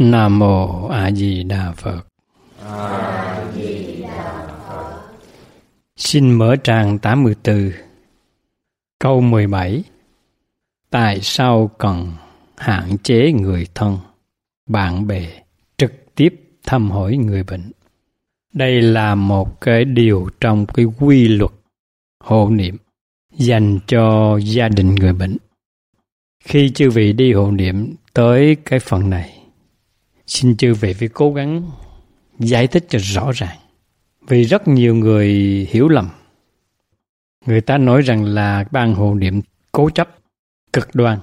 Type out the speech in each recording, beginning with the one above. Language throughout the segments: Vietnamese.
Nam Mô A Di Đà Phật. A Di Đà Phật. Xin mở trang 84, câu 17. Tại sao cần hạn chế người thân, bạn bè trực tiếp thăm hỏi người bệnh? Đây là một cái điều trong cái quy luật hộ niệm dành cho gia đình người bệnh. Khi chư vị đi hộ niệm tới cái phần này, xin chư vị phải cố gắng giải thích cho rõ ràng. Vì rất nhiều người hiểu lầm. Người ta nói rằng là ban hộ niệm cố chấp, cực đoan.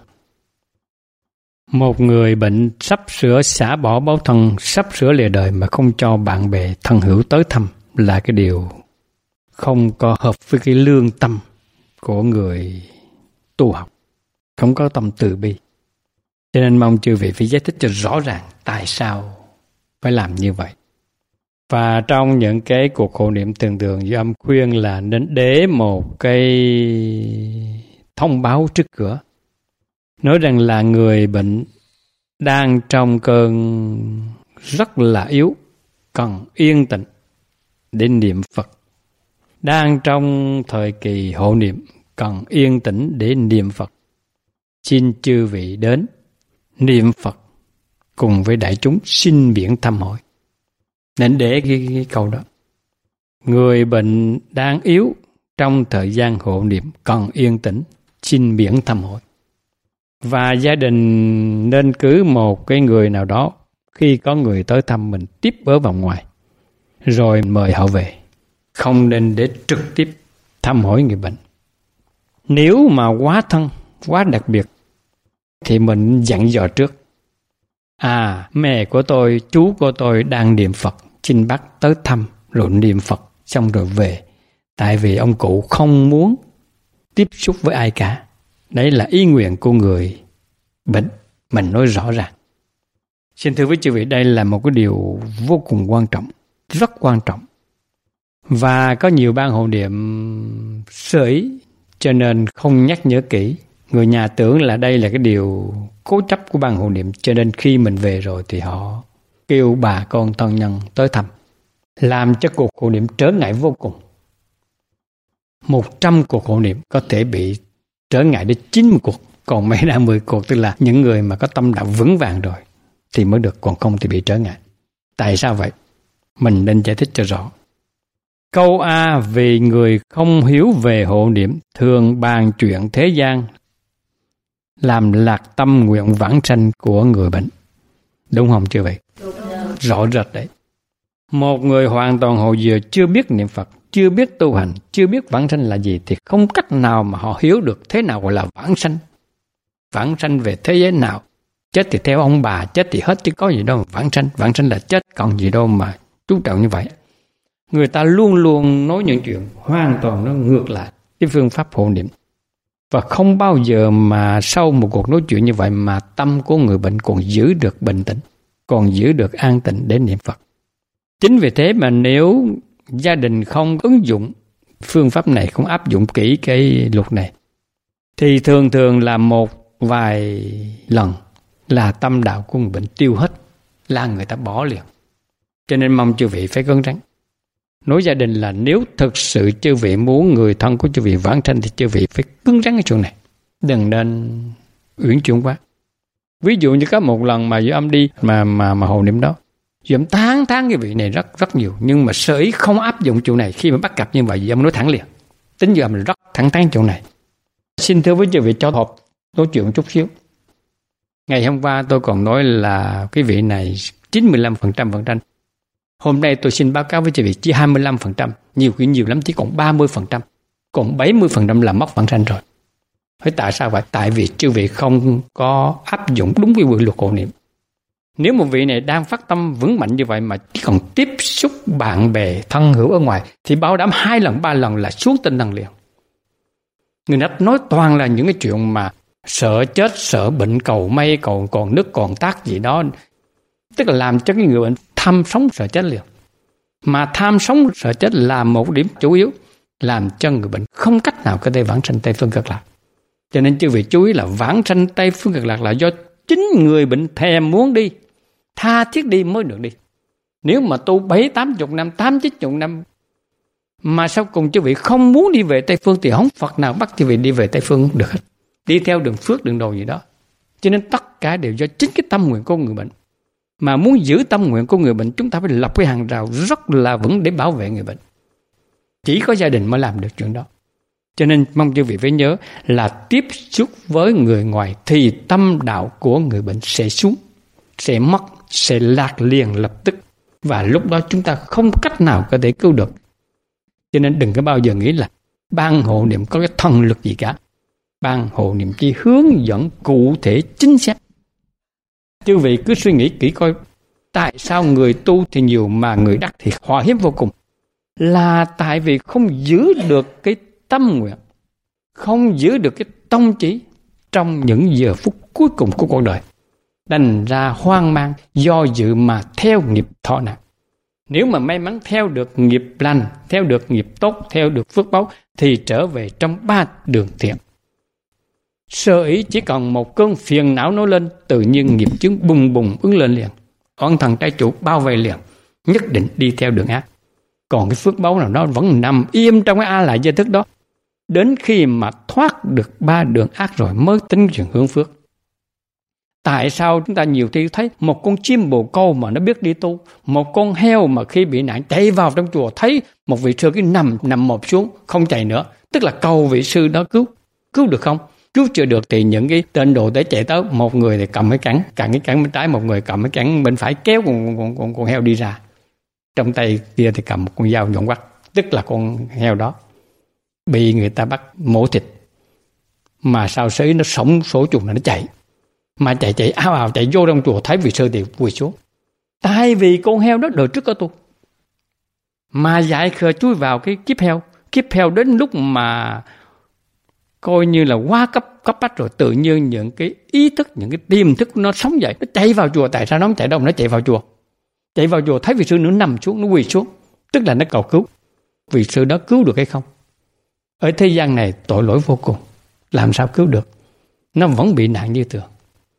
Một người bệnh sắp sửa xả bỏ báo thân, sắp sửa lìa đời mà không cho bạn bè thân hữu tới thăm là cái điều không có hợp với cái lương tâm của người tu học, không có tâm từ bi. Cho nên mong chư vị phải giải thích cho rõ ràng tại sao phải làm như vậy. Và trong những cái cuộc hộ niệm thường Duy Âm khuyên là nên để một cái thông báo trước cửa, nói rằng là người bệnh đang trong cơn rất là yếu, cần yên tĩnh để niệm Phật. Đang trong thời kỳ hộ niệm, cần yên tĩnh để niệm Phật. Xin chư vị đến niệm Phật cùng với đại chúng xin viếng thăm hỏi. Nên để cái câu đó. Người bệnh đang yếu trong thời gian hộ niệm cần yên tĩnh, xin viếng thăm hỏi. Và gia đình nên cứ một cái người nào đó khi có người tới thăm mình tiếp ở vòng ngoài, rồi mời họ về. Không nên để trực tiếp thăm hỏi người bệnh. Nếu mà quá thân, quá đặc biệt thì mình dặn dò trước. Mẹ của tôi, chú của tôi đang niệm Phật, xin bác tới thăm rồi niệm Phật xong rồi về. Tại vì ông cụ không muốn tiếp xúc với ai cả. Đấy là ý nguyện của người bệnh, mình nói rõ ràng. Xin thưa với chư vị, đây là một cái điều vô cùng quan trọng, rất quan trọng. Và có nhiều ban hộ niệm sơ ý, cho nên không nhắc nhở kỹ. Người nhà tưởng là đây là cái điều cố chấp của ban hộ niệm, cho nên khi mình về rồi thì họ kêu bà con thân nhân tới thăm, làm cho cuộc hộ niệm trở ngại vô cùng. 100 cuộc hộ niệm có thể bị trở ngại đến 90 cuộc, còn mấy đã 10 cuộc, tức là những người mà có tâm đạo vững vàng rồi thì mới được, còn không thì bị trở ngại. Tại sao vậy? Mình nên giải thích cho rõ. Câu A, vì người không hiếu về hộ niệm thường bàn chuyện thế gian, làm lạc tâm nguyện vãng sanh của người bệnh. Đúng không chưa vậy? Rõ rệt đấy. Một người hoàn toàn hộ diệu chưa biết niệm Phật, chưa biết tu hành, chưa biết vãng sanh là gì thì không cách nào mà họ hiểu được thế nào gọi là vãng sanh. Vãng sanh về thế giới nào? Chết thì theo ông bà, chết thì hết chứ có gì đâu mà vãng sanh. Vãng sanh là chết, còn gì đâu mà chú trọng như vậy. Người ta luôn luôn nói những chuyện hoàn toàn nó ngược lại cái phương pháp hộ niệm. Và không bao giờ mà sau một cuộc nói chuyện như vậy mà tâm của người bệnh còn giữ được bình tĩnh, còn giữ được an tịnh để niệm Phật. Chính vì thế mà nếu gia đình không ứng dụng phương pháp này, không áp dụng kỹ cái luật này, thì thường là một vài lần là tâm đạo của người bệnh tiêu hết, là người ta bỏ liền. Cho nên mong chư vị phải cứng rắn. Nói gia đình là nếu thực sự chư vị muốn người thân của chư vị vãng sanh thì chư vị phải cứng rắn cái chuyện này. Đừng nên uyển chuyển quá. Ví dụ như có một lần mà Duy Âm đi mà hộ niệm đó, Duy Âm tán cái vị này rất nhiều, nhưng mà sở ý không áp dụng chuyện này. Khi mà bắt gặp như vậy Duy Âm nói thẳng liền. Tính Duy Âm là rất thẳng thắn chuyện này. Xin thưa với chư vị cho họp nói chuyện chút xíu. Ngày hôm qua tôi còn nói là cái vị này 95% vãng sanh. Hôm nay tôi xin báo cáo với chư vị chỉ 25%, nhiều lắm chỉ còn 30%, còn 70% là mất vãng sanh rồi. Hỏi tại sao vậy? Tại vì chư vị không có áp dụng đúng cái quy luật hộ niệm. Nếu một vị này đang phát tâm vững mạnh như vậy mà chỉ còn tiếp xúc bạn bè thân hữu ở ngoài thì bảo đảm 2 lần 3 lần là xuống tinh thần liền. Người ta nói toàn là những cái chuyện mà sợ chết, sợ bệnh, cầu may, còn nước còn tát gì đó. Tức là làm cho cái người bệnh tham sống sợ chết liền. Mà tham sống sợ chết là một điểm chủ yếu, làm cho người bệnh không cách nào có thể vãng sanh Tây Phương Cực Lạc. Cho nên chư vị chú ý là vãng sanh Tây Phương Cực Lạc là do chính người bệnh thèm muốn đi, tha thiết đi mới được đi. Nếu mà tu 70-80 năm, 80-90 năm mà sau cùng chư vị không muốn đi về Tây Phương thì không Phật nào bắt chư vị đi về Tây Phương được hết. Đi theo đường phước, đường đồ gì đó. Cho nên tất cả đều do chính cái tâm nguyện của người bệnh. Mà muốn giữ tâm nguyện của người bệnh, chúng ta phải lập cái hàng rào rất là vững để bảo vệ người bệnh. Chỉ có gia đình mới làm được chuyện đó. Cho nên mong chư vị phải nhớ là tiếp xúc với người ngoài thì tâm đạo của người bệnh sẽ xuống, sẽ mất, sẽ lạc liền lập tức. Và lúc đó chúng ta không cách nào có thể cứu được. Cho nên đừng có bao giờ nghĩ là ban hộ niệm có cái thần lực gì cả. Ban hộ niệm chỉ hướng dẫn cụ thể chính xác. Chư vị cứ suy nghĩ kỹ coi, tại sao người tu thì nhiều mà người đắc thì họ hiếm vô cùng? Là tại vì không giữ được cái tâm nguyện, không giữ được cái tông chỉ trong những giờ phút cuối cùng của cuộc đời. Đành ra hoang mang, do dự mà theo nghiệp thọ nạn. Nếu mà may mắn theo được nghiệp lành, theo được nghiệp tốt, theo được phước báu thì trở về trong 3 đường thiện. Sơ ý chỉ còn một cơn phiền não nổi lên, tự nhiên nghiệp chướng bùng bùng ứng lên liền. Oán thần trái chủ bao vây liền, nhất định đi theo đường ác. Còn cái phước báu nào đó vẫn nằm im trong cái a lại giới thức đó. Đến khi mà thoát được 3 đường ác rồi mới tính chuyện hướng phước. Tại sao chúng ta nhiều khi thấy một con chim bồ câu mà nó biết đi tu, một con heo mà khi bị nạn chạy vào trong chùa thấy một vị sư cứ nằm một xuống không chạy nữa, tức là cầu vị sư đó cứu được không? Cứu chưa được thì những cái tên đồ để chạy tới, một người thì cầm cái cẳng bên trái, một người cầm cái cẳng bên phải kéo con heo đi ra, trong tay kia thì cầm một con dao nhọn quắt, tức là con heo đó bị người ta bắt mổ thịt, mà sao sấy nó sống số chuồng nó chạy, mà chạy ào ào chạy vô trong chùa thấy vị sư thì quỳ xuống, tại vì con heo đó đời trước có tu, mà dại khờ chui vào cái kiếp heo đến lúc mà coi như là quá cấp bách rồi, tự nhiên những cái ý thức, những cái tiềm thức nó sống dậy, nó chạy vào chùa. Tại sao nó không chạy đâu, nó chạy vào chùa thấy vị sư nữa nằm xuống, nó quỳ xuống, tức là nó cầu cứu. Vị sư đó cứu được hay không? Ở thế gian này tội lỗi vô cùng, làm sao cứu được? Nó vẫn bị nạn như thường.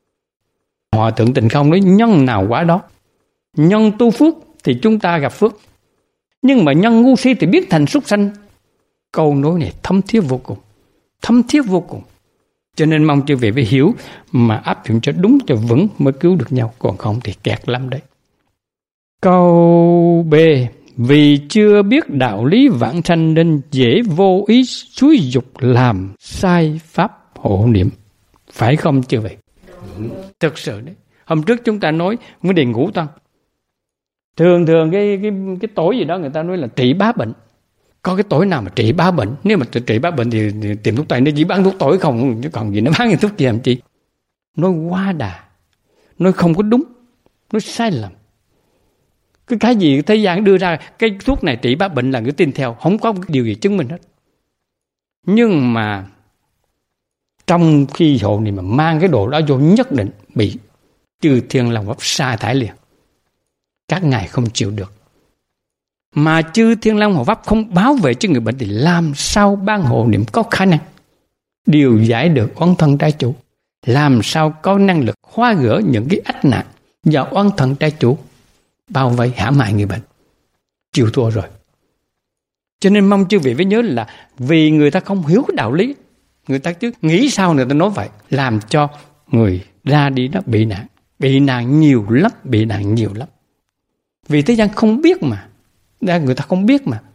Hòa thượng Tịnh Không nói nhân nào quả đó. Nhân tu phước thì chúng ta gặp phước, nhưng mà nhân ngu si thì biết thành súc sanh. Câu nói này thấm thiết vô cùng. Cho nên mong chư vị phải hiểu mà áp dụng cho đúng cho vững mới cứu được nhau, còn không thì kẹt lắm đấy. Câu B, vì chưa biết đạo lý vãng sanh nên dễ vô ý xúi dục làm sai pháp hộ niệm. Phải không chư vị? Thực sự đấy. Hôm trước chúng ta nói vấn đề ngũ tăng. Thường cái tối gì đó người ta nói là trị 3 bệnh. Có cái tối nào mà trị 3 bệnh? Nếu mà trị 3 bệnh thì tìm thuốc tây, nó chỉ bán thuốc tối không, chứ còn gì nó bán cái thuốc gì làm chi? Nói quá đà, nói không có đúng, nói sai lầm. Cái gì thế gian đưa ra cái thuốc này trị 3 bệnh là người tin theo, không có điều gì chứng minh hết. Nhưng mà trong khi hộ này mà mang cái đồ đó vô, nhất định bị Chư Thiên Long Pháp sa thải liền. Các ngài không chịu được. Mà Chư Thiên Long Hộ Pháp không bảo vệ cho người bệnh thì làm sao ban hộ niệm có khả năng điều giải được oán thân trái chủ? Làm sao có năng lực hóa gỡ những cái ách nạn do oán thân trái chủ bao vây hãm hại người bệnh? Chịu thua rồi. Cho nên mong chư vị phải nhớ là vì người ta không hiểu cái đạo lý, người ta chứ nghĩ sao người ta nói vậy, làm cho người ra đi đó bị nạn nhiều lắm. Vì thế gian không biết mà, người ta không biết mà,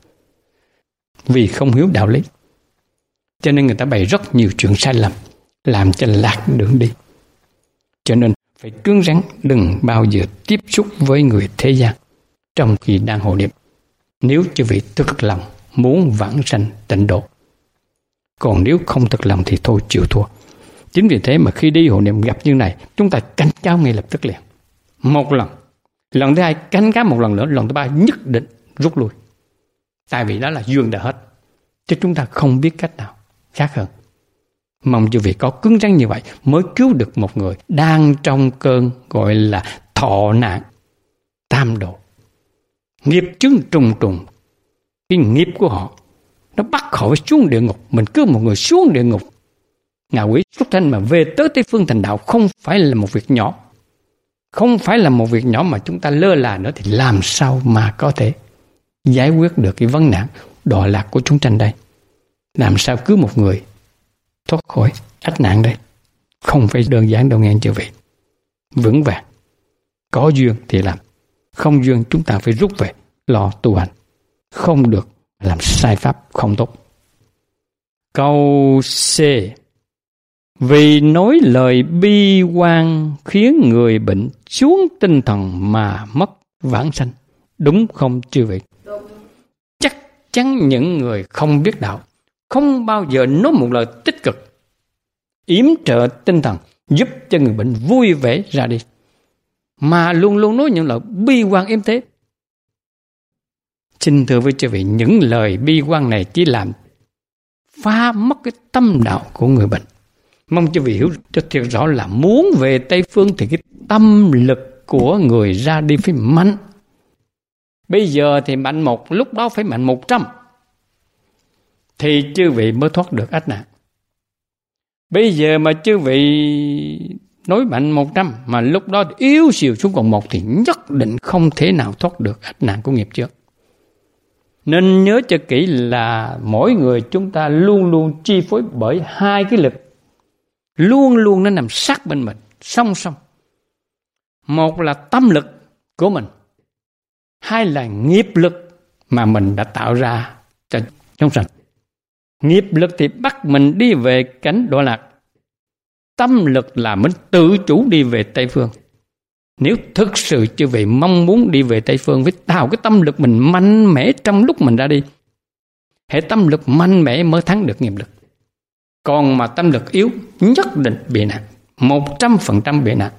vì không hiểu đạo lý, cho nên người ta bày rất nhiều chuyện sai lầm, làm cho lạc đường đi. Cho nên phải cứng rắn, đừng bao giờ tiếp xúc với người thế gian trong khi đang hộ niệm, nếu chư vị thực lòng muốn vãng sanh tịnh độ. Còn nếu không thực lòng thì thôi, chịu thua. Chính vì thế mà khi đi hộ niệm gặp như này, chúng ta canh cáo ngay lập tức liền. Một lần, lần thứ hai canh cáo một lần nữa, lần thứ ba nhất định rút lui. Tại vì đó là duyên đã hết, chứ chúng ta không biết cách nào khác hơn. Mong chư vị có cứng rắn như vậy mới cứu được một người đang trong cơn gọi là thọ nạn tam độ. Nghiệp chướng trùng trùng, cái nghiệp của họ nó bắt họ phải xuống địa ngục. Mình cứu một người xuống địa ngục, ngạ quỷ xuất sanh mà về tới Tây Phương thành đạo không phải là một việc nhỏ, không phải là một việc nhỏ mà chúng ta lơ là nữa, thì làm sao mà có thể giải quyết được cái vấn nạn đọa lạc của chúng sanh đây? Làm sao cứu một người thoát khỏi ách nạn đây? Không phải đơn giản đâu nghe chư vị. Vững vàng, có duyên thì làm, không duyên chúng ta phải rút về lo tu hành, không được làm sai pháp không tốt. Câu C. Vì nói lời bi quan khiến người bệnh xuống tinh thần mà mất vãng sanh. Đúng không chư vị? Đúng. Chắc chắn những người không biết đạo không bao giờ nói một lời tích cực yểm trợ tinh thần giúp cho người bệnh vui vẻ ra đi, mà luôn luôn nói những lời bi quan yếm thế. Xin thưa với chư vị, những lời bi quan này chỉ làm phá mất cái tâm đạo của người bệnh. Mong chư vị hiểu cho thiệt rõ là muốn về Tây Phương thì cái tâm lực của người ra đi phải mạnh. Bây giờ thì mạnh một, lúc đó phải mạnh 100 thì chư vị mới thoát được ách nạn. Bây giờ mà chư vị nói mạnh 100 mà lúc đó yếu xìu xuống còn 1 thì nhất định không thể nào thoát được ách nạn của nghiệp trước. Nên nhớ cho kỹ là mỗi người chúng ta luôn luôn chi phối bởi hai cái lực, luôn luôn nó nằm sát bên mình, song song. Một là tâm lực của mình, hai là nghiệp lực mà mình đã tạo ra cho chúng sanh. Nghiệp lực thì bắt mình đi về cảnh đọa lạc, tâm lực là mình tự chủ đi về Tây Phương. Nếu thực sự chư vị mong muốn đi về Tây Phương, phải tạo cái tâm lực mình mạnh mẽ trong lúc mình ra đi. Hệ tâm lực mạnh mẽ mới thắng được nghiệp lực. Còn mà tâm lực yếu nhất định bị nạn, 100% bị nạn.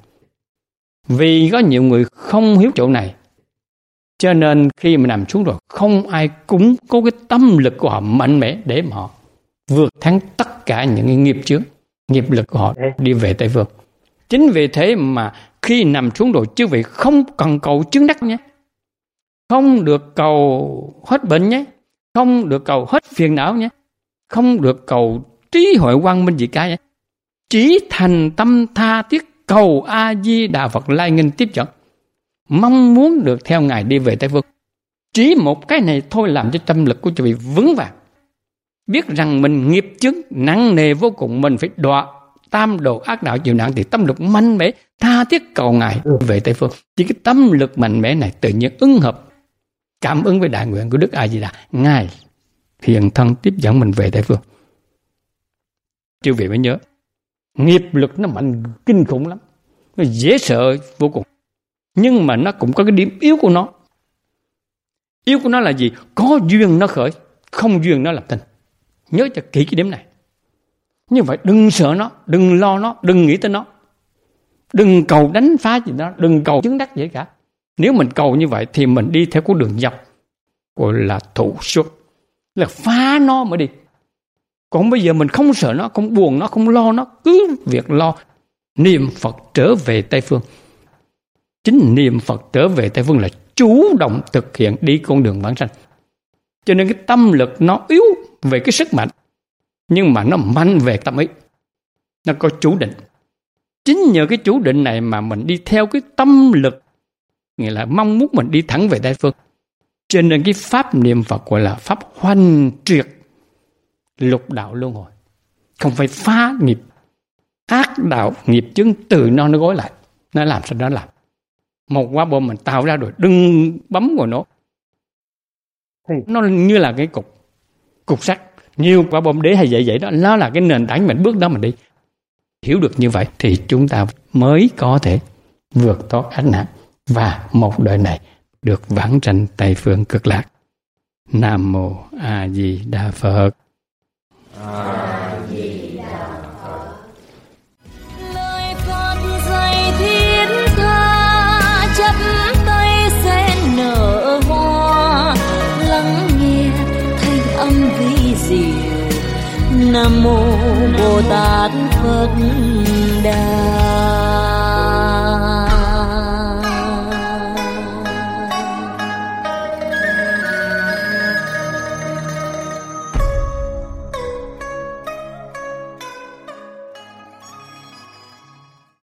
Vì có nhiều người không hiểu chỗ này, cho nên khi mà nằm xuống rồi không ai cũng có cái tâm lực của họ mạnh mẽ để mà họ vượt thắng tất cả những cái nghiệp chướng, nghiệp lực của họ đi về Tây Phương. Chính vì thế mà khi nằm xuống rồi chư vị không cần cầu chứng đắc nhé, không được cầu hết bệnh nhé, không được cầu hết phiền não nhé, không được cầu trí hội quang minh gì cả nhé. Chỉ thành tâm tha thiết cầu A Di Đà Phật lai nghênh tiếp dẫn, mong muốn được theo Ngài đi về Tây Phương. Chỉ một cái này thôi làm cho tâm lực của chư vị vững vàng. Biết rằng mình nghiệp chướng nặng nề vô cùng, mình phải đọa tam đồ ác đạo chịu nạn, thì tâm lực mạnh mẽ tha thiết cầu Ngài về Tây Phương. Chỉ cái tâm lực mạnh mẽ này tự nhiên ứng hợp, cảm ứng với đại nguyện của Đức A Di Đà, Ngài hiện thân tiếp dẫn mình về Tây Phương. Chư vị mới nhớ, nghiệp lực nó mạnh kinh khủng lắm, nó dễ sợ vô cùng, nhưng mà nó cũng có cái điểm yếu của nó. Yếu của nó là gì? Có duyên nó khởi, không duyên nó làm thinh. Nhớ cho kỹ cái điểm này. Như vậy đừng sợ nó, đừng lo nó, đừng nghĩ tới nó, đừng cầu đánh phá gì đó, đừng cầu chứng đắc gì cả. Nếu mình cầu như vậy thì mình đi theo con đường dọc, gọi là thủ xuất, là phá nó mới đi. Còn bây giờ mình không sợ nó, không buồn nó, không lo nó, cứ việc lo niệm Phật trở về Tây Phương. Chính niệm Phật trở về Tây Phương là chủ động thực hiện đi con đường vãng sanh. Cho nên cái tâm lực nó yếu về cái sức mạnh, nhưng mà nó mạnh về tâm ý, nó có chủ định. Chính nhờ cái chủ định này mà mình đi theo cái tâm lực, nghĩa là mong muốn mình đi thẳng về Tây Phương. Cho nên cái pháp niệm Phật gọi là pháp hoành triệt lục đạo luân hồi, không phải phá nghiệp ác đạo nghiệp chướng, từ nó gói lại, nó làm sao đó làm. Một quả bom mình tạo ra rồi, đừng bấm vào nó như là cái cục sắt, nhiều quả bom đế hay vậy đó, nó là cái nền tảng mình bước đó mình đi. Hiểu được như vậy thì chúng ta mới có thể vượt thoát ách nạn và một đời này được vãng sanh Tây Phương Cực Lạc. Nam mô A Di Đà Phật. A Di Đà Phật. Lời Phật dạy thiết tha, chắp tay sen nở hoa, lắng nghe thanh âm vi diệu. Nam mô Bồ Tát Phật Đà.